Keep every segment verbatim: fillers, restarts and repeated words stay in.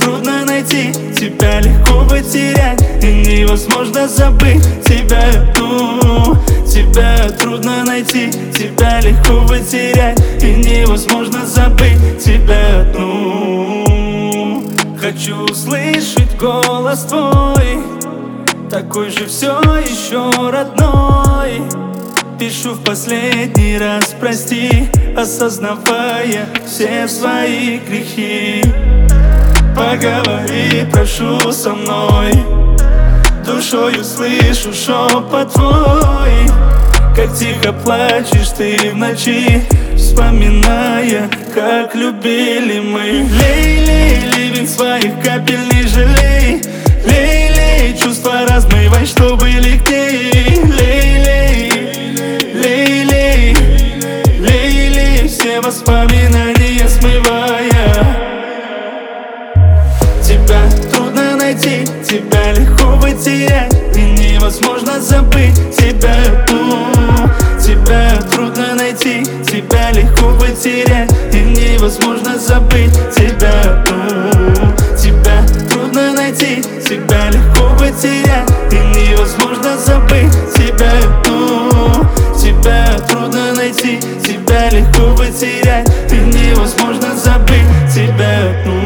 трудно найти, тебя легко потерять, и невозможно забыть тебя. Ну, тебя трудно найти, тебя легко потерять, и невозможно забыть тебя. Ну, хочу услышать голос твой, такой же все еще родной. Пишу в последний раз прости, осознавая все свои грехи. Поговори, прошу, со мной, душою слышу шепот твой. Как тихо плачешь ты в ночи, вспоминая, как любили мы. Лей, лей, ливень своих капель не жалей. Лей, лей, чувства размывай, чтобы легче. Лей, лей, лей, лей, лей, лей, все воспоминания смывая. Тебя трудно найти, тебя легко потерять, и невозможно забыть тебя. Ну, тебя трудно найти, тебя легко потерять, и невозможно забыть тебя. Ну, тебя трудно найти, тебя легко потерять, и невозможно забыть тебя. Ну, тебя трудно найти, тебя легко потерять, и невозможно забыть тебя. Ну,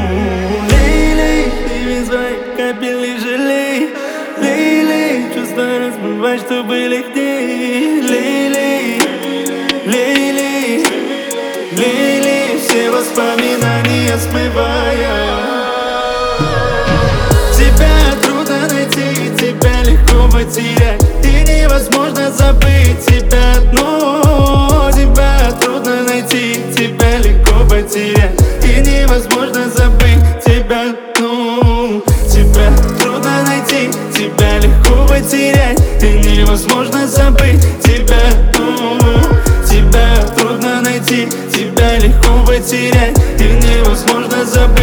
капель жалей. Лей-лей, чувства размывай, чтобы легче. Лей-лей, лей-лей, лей-лей, все воспоминания смывая. Тебя трудно найти, тебя легко потерять, и невозможно забыть тебя. Но тебя трудно найти, тебя легко потерять, и невозможно забыть тебя. Ну, тебя трудно найти, тебя легко потерять, и невозможно забыть тебя. Ну, тебя трудно найти, тебя легко потерять, и невозможно забыть.